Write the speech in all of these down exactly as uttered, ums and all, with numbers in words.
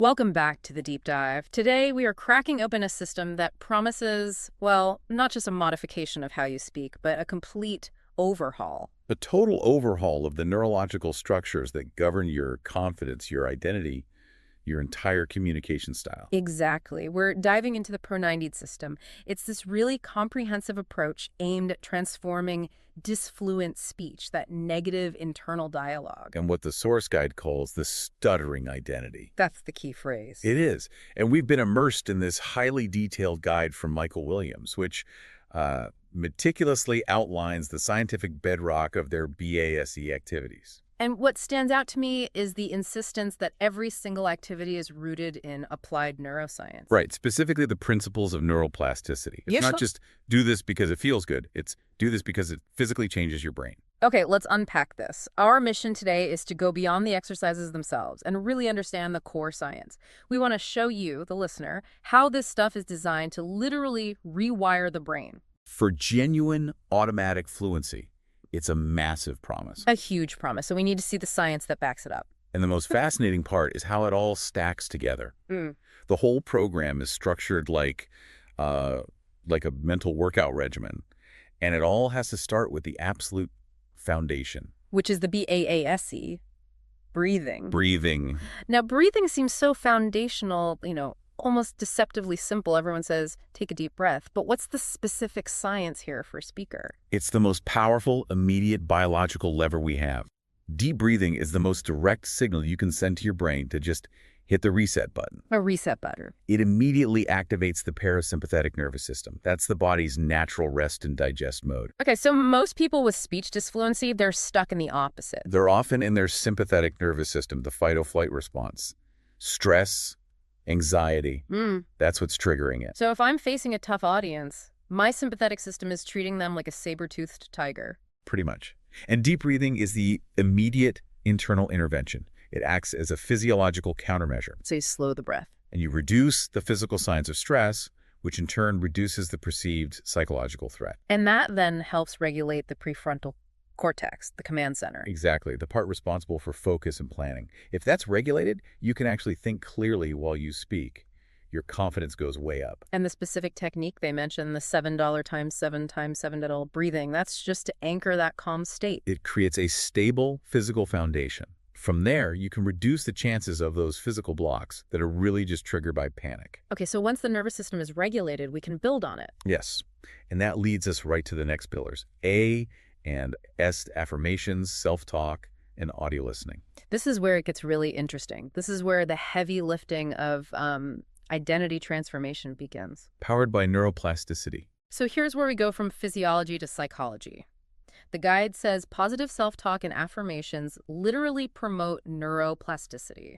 Welcome back to the deep dive. Today, we are cracking open a system that promises, well, not just a modification of how you speak, but a complete overhaul. A total overhaul of the neurological structures that govern your confidence, your identity, your entire communication style. Exactly. We're diving into the Pro ninety system. It's this really comprehensive approach aimed at transforming disfluent speech, that negative internal dialogue. And what the source guide calls the stuttering identity. That's the key phrase. It is. And we've been immersed in this highly detailed guide from Michael Williams, which uh, meticulously outlines the scientific bedrock of their B A S E activities. And what stands out to me is the insistence that every single activity is rooted in applied neuroscience. Right, specifically the principles of neuroplasticity. It's Yes, not sir. just do this because it feels good. It's do this because it physically changes your brain. Okay, let's unpack this. Our mission today is to go beyond the exercises themselves and really understand the core science. We want to show you, the listener, how this stuff is designed to literally rewire the brain. For genuine automatic fluency, it's a massive promise. A huge promise, so we need to see the science that backs it up. And the most fascinating part is how it all stacks together. Mm. The whole program is structured like, uh, like a mental workout regimen, and it all has to start with the absolute foundation. Which is the B A A S E, breathing. Breathing. Now, breathing seems so foundational, you know, almost deceptively simple. Everyone says, take a deep breath. But what's the specific science here for a speaker? It's the most powerful, immediate biological lever we have. Deep breathing is the most direct signal you can send to your brain to just hit the reset button. A reset button. It immediately activates the parasympathetic nervous system. That's the body's natural rest and digest mode. Okay, so most people with speech disfluency, they're stuck in the opposite. They're often in their sympathetic nervous system, the fight-or-flight response. Stress, anxiety, Mm. that's what's triggering it. So if I'm facing a tough audience, my sympathetic system is treating them like a saber-toothed tiger. Pretty much. And deep breathing is the immediate internal intervention. It acts as a physiological countermeasure. So you slow the breath. And you reduce the physical signs of stress, which in turn reduces the perceived psychological threat. And that then helps regulate the prefrontal cortex, the command center. Exactly, the part responsible for focus and planning. If that's regulated, you can actually think clearly while you speak. Your confidence goes way up. And the specific technique they mentioned, the seven dollars times seven times seven dollars breathing, that's just to anchor that calm state. It creates a stable physical foundation. From there, you can reduce the chances of those physical blocks that are really just triggered by panic. Okay, so once the nervous system is regulated, we can build on it. Yes, and that leads us right to the next pillars. A and S affirmations, self-talk, and audio listening. This is where it gets really interesting. This is where the heavy lifting of um, identity transformation begins. Powered by neuroplasticity. So here's where we go from physiology to psychology. The guide says positive self-talk and affirmations literally promote neuroplasticity.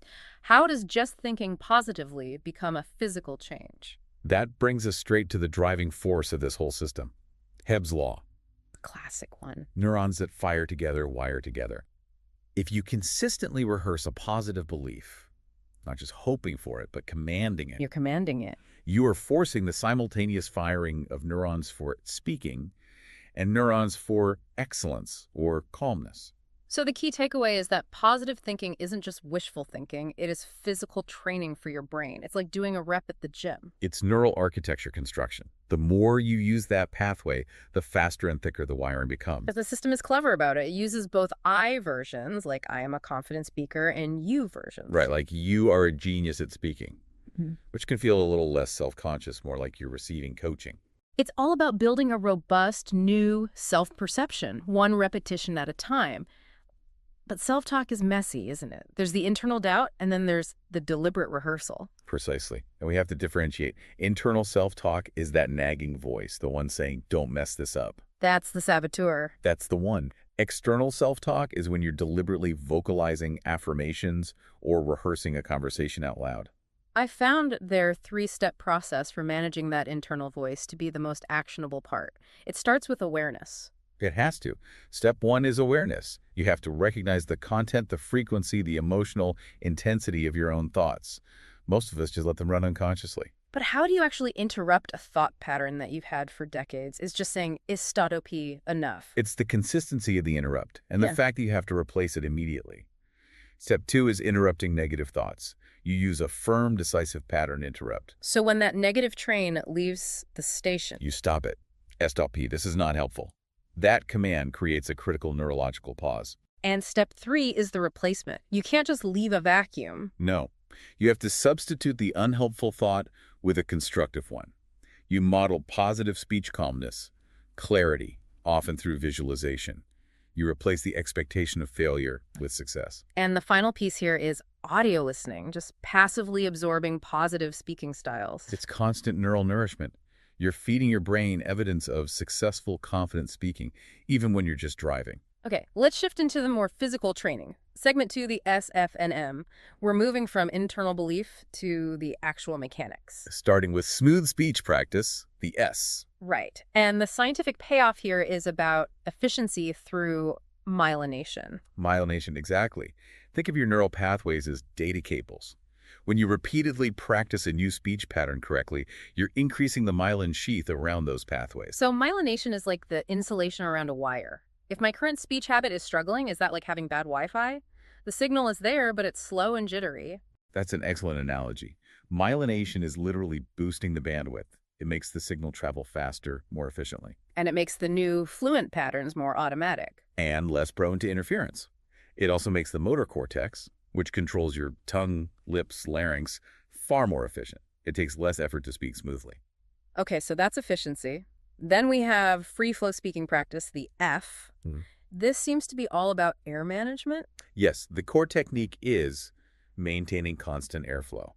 How does just thinking positively become a physical change? That brings us straight to the driving force of this whole system. Hebb's law. Classic one. Neurons that fire together wire together. If you consistently rehearse a positive belief, not just hoping for it, but commanding it, You're commanding it. you are forcing the simultaneous firing of neurons for speaking and neurons for excellence or calmness. So the key takeaway is that positive thinking isn't just wishful thinking, it is physical training for your brain. It's like doing a rep at the gym. It's neural architecture construction. The more you use that pathway, the faster and thicker the wiring becomes. Because the system is clever about it. It uses both I versions, like I am a confident speaker, and you versions. Right, like you are a genius at speaking, Mhm. which can feel a little less self-conscious, more like you're receiving coaching. It's all about building a robust, new self-perception, one repetition at a time. But self-talk is messy, isn't it? There's the internal doubt, and then there's the deliberate rehearsal. Precisely. And we have to differentiate. Internal self-talk is that nagging voice, the one saying, don't mess this up. That's the saboteur. That's the one. External self-talk is when you're deliberately vocalizing affirmations or rehearsing a conversation out loud. I found their three-step process for managing that internal voice to be the most actionable part. It starts with awareness. It has to. Step one is awareness. You have to recognize the content, the frequency, the emotional intensity of your own thoughts. Most of us just let them run unconsciously. But how do you actually interrupt a thought pattern that you've had for decades? Is just saying, is stop enough? It's the consistency of the interrupt and the Yeah. fact that you have to replace it immediately. Step two is interrupting negative thoughts. You use a firm, decisive pattern to interrupt. So when that negative train leaves the station. You stop it. Stop. This is not helpful. That command creates a critical neurological pause. And step three is the replacement. You can't just leave a vacuum. No. You have to substitute the unhelpful thought with a constructive one. You model positive speech calmness, clarity, often through visualization. You replace the expectation of failure with success. And the final piece here is audio listening, just passively absorbing positive speaking styles. It's constant neural nourishment. You're feeding your brain evidence of successful, confident speaking, even when you're just driving. Okay, let's shift into the more physical training. Segment two, the S F N M. We're moving from internal belief to the actual mechanics. Starting with smooth speech practice, the S. Right. And the scientific payoff here is about efficiency through myelination. Myelination, exactly. Think of your neural pathways as data cables. When you repeatedly practice a new speech pattern correctly, you're increasing the myelin sheath around those pathways. So myelination is like the insulation around a wire. If my current speech habit is struggling, is that like having bad Wi-Fi? The signal is there, but it's slow and jittery. That's an excellent analogy. Myelination is literally boosting the bandwidth. It makes the signal travel faster, more efficiently. And it makes the new fluent patterns more automatic. And less prone to interference. It also makes the motor cortex, which controls your tongue, lips, larynx, far more efficient. It takes less effort to speak smoothly. Okay, so that's efficiency. Then we have free flow speaking practice, the F. Hmm. This seems to be all about air management. Yes, the core technique is maintaining constant airflow.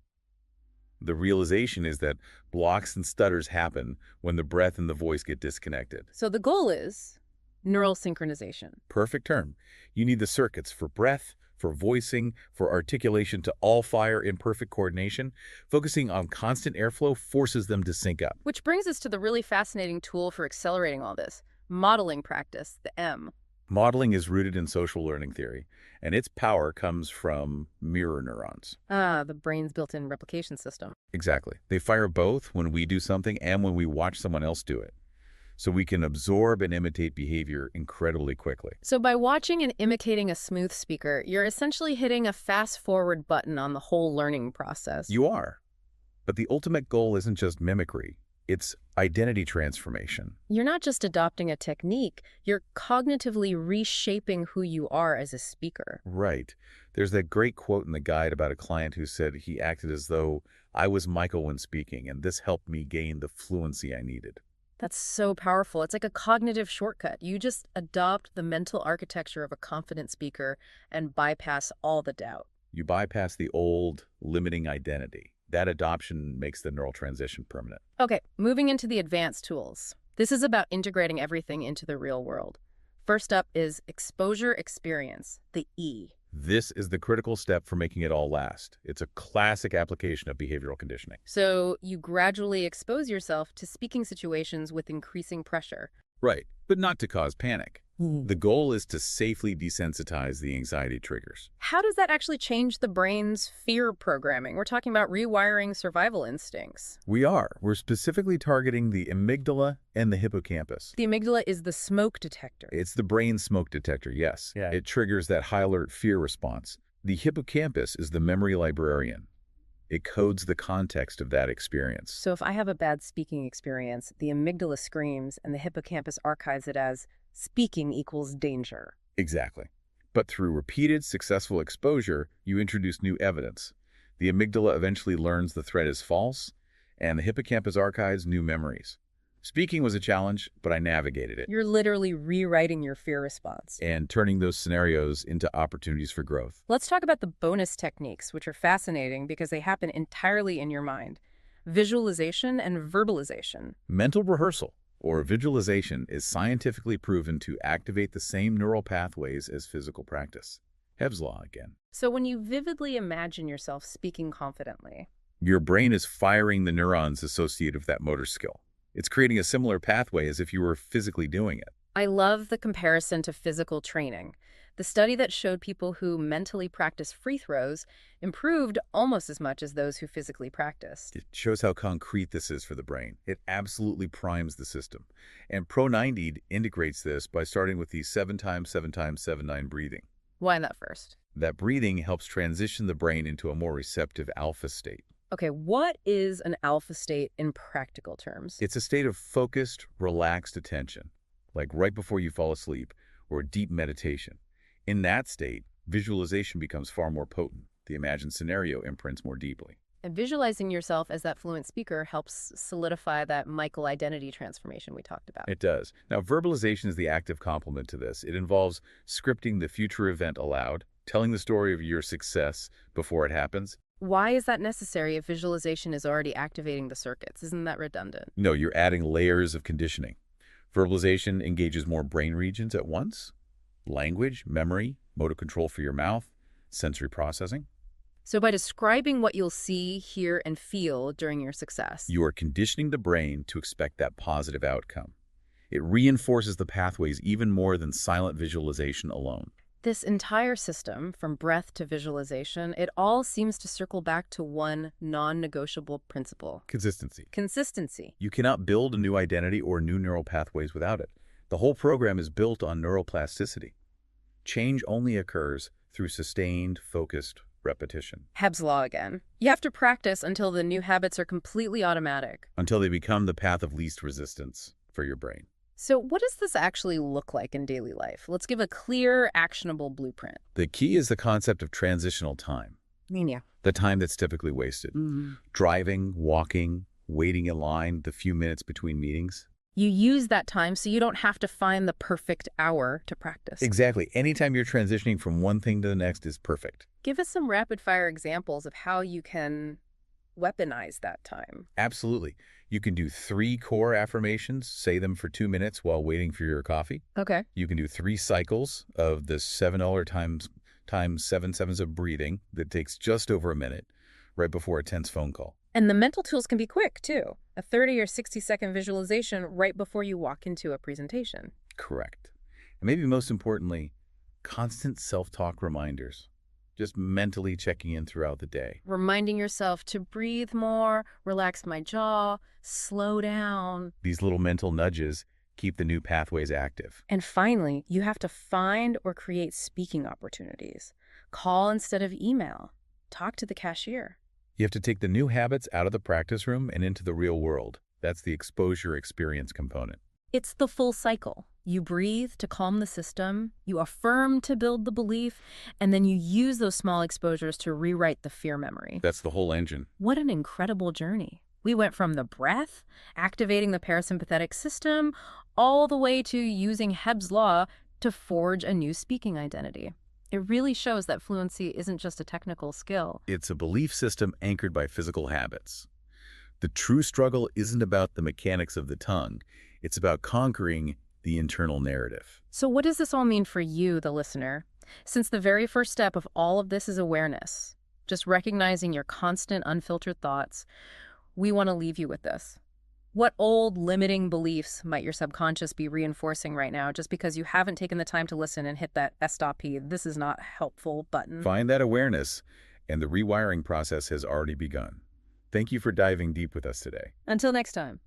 The realization is that blocks and stutters happen when the breath and the voice get disconnected. So the goal is neural synchronization. Perfect term. You need the circuits for breath, for voicing, for articulation to all fire in perfect coordination. Focusing on constant airflow forces them to sync up. Which brings us to the really fascinating tool for accelerating all this, modeling practice, the M. Modeling is rooted in social learning theory, and its power comes from mirror neurons. Ah, the brain's built-in replication system. Exactly. They fire both when we do something and when we watch someone else do it. So we can absorb and imitate behavior incredibly quickly. So by watching and imitating a smooth speaker, you're essentially hitting a fast-forward button on the whole learning process. You are. But the ultimate goal isn't just mimicry. It's identity transformation. You're not just adopting a technique, you're cognitively reshaping who you are as a speaker. Right. There's that great quote in the guide about a client who said he acted as though I was Michael when speaking, and this helped me gain the fluency I needed. That's so powerful. It's like a cognitive shortcut. You just adopt the mental architecture of a confident speaker and bypass all the doubt. You bypass the old, limiting identity. That adoption makes the neural transition permanent. Okay, moving into the advanced tools. This is about integrating everything into the real world. First up is exposure experience, the E. This is the critical step for making it all last. It's a classic application of behavioral conditioning. So you gradually expose yourself to speaking situations with increasing pressure. Right, but not to cause panic. The goal is to safely desensitize the anxiety triggers. How does that actually change the brain's fear programming? We're talking about rewiring survival instincts. We are. We're specifically targeting the amygdala and the hippocampus. The amygdala is the smoke detector. It's the brain smoke detector, yes. Yeah. It triggers that high alert fear response. The hippocampus is the memory librarian. It codes the context of that experience. So if I have a bad speaking experience, the amygdala screams and the hippocampus archives it as speaking equals danger. Exactly. But through repeated successful exposure, you introduce new evidence. The amygdala eventually learns the threat is false, and the hippocampus archives new memories. Speaking was a challenge, but I navigated it. You're literally rewriting your fear response. And turning those scenarios into opportunities for growth. Let's talk about the bonus techniques, which are fascinating because they happen entirely in your mind. Visualization and verbalization. Mental rehearsal, or visualization, is scientifically proven to activate the same neural pathways as physical practice. Hebb's law again. So when you vividly imagine yourself speaking confidently, Your brain is firing the neurons associated with that motor skill. It's creating a similar pathway as if you were physically doing it. I love the comparison to physical training. The study that showed people who mentally practice free throws improved almost as much as those who physically practiced. It shows how concrete this is for the brain. It absolutely primes the system. And Pro ninety integrates this by starting with the seven times seven times seven nine breathing. Why that first? That breathing helps transition the brain into a more receptive alpha state. Okay, what is an alpha state in practical terms? It's a state of focused, relaxed attention, like right before you fall asleep, or deep meditation. In that state, visualization becomes far more potent. The imagined scenario imprints more deeply. And visualizing yourself as that fluent speaker helps solidify that Michael identity transformation we talked about. It does. Now, verbalization is the active complement to this. It involves scripting the future event aloud, telling the story of your success before it happens. Why is that necessary if visualization is already activating the circuits? Isn't that redundant? No, you're adding layers of conditioning. Verbalization engages more brain regions at once: language, memory, motor control for your mouth, sensory processing. So by describing what you'll see, hear, and feel during your success, You are conditioning the brain to expect that positive outcome. It reinforces the pathways even more than silent visualization alone. this entire system, from breath to visualization, it all seems to circle back to one non-negotiable principle: Consistency. consistency. You cannot build a new identity or new neural pathways without it. The whole program is built on neuroplasticity. Change only occurs through sustained, focused repetition Hebb's law again. You have to practice until the new habits are completely automatic. until they become the path of least resistance for your brain. So what does this actually look like in daily life? Let's give a clear, actionable blueprint. The key is the concept of transitional time, Yeah. the time that's typically wasted. Mm-hmm. Driving, walking, waiting in line, the few minutes between meetings. You use that time so you don't have to find the perfect hour to practice. Exactly. Anytime you're transitioning from one thing to the next is perfect. Give us some rapid-fire examples of how you can weaponize that time. Absolutely. You can do three core affirmations, say them for two minutes while waiting for your coffee. Okay. You can do three cycles of the seven dollar times times seven sevens of breathing that takes just over a minute right before a tense phone call. And the mental tools can be quick, too. A thirty or sixty second visualization right before you walk into a presentation. Correct. And maybe most importantly, constant self-talk reminders. Just mentally checking in throughout the day. Reminding yourself to breathe more, relax my jaw, slow down. These little mental nudges keep the new pathways active. And finally, you have to find or create speaking opportunities. Call instead of email. Talk to the cashier. You have to take the new habits out of the practice room and into the real world. That's the exposure experience component. It's the full cycle. You breathe to calm the system, you affirm to build the belief, and then you use those small exposures to rewrite the fear memory. That's the whole engine. What an incredible journey. We went from the breath, activating the parasympathetic system, all the way to using Hebb's law to forge a new speaking identity. It really shows that fluency isn't just a technical skill. It's a belief system anchored by physical habits. The true struggle isn't about the mechanics of the tongue. It's about conquering the internal narrative. So what does this all mean for you, the listener? Since the very first step of all of this is awareness, just recognizing your constant, unfiltered thoughts, we want to leave you with this. What old limiting beliefs might your subconscious be reinforcing right now just because you haven't taken the time to listen and hit that stop, this is not helpful button? Find that awareness, and the rewiring process has already begun. Thank you for diving deep with us today. Until next time.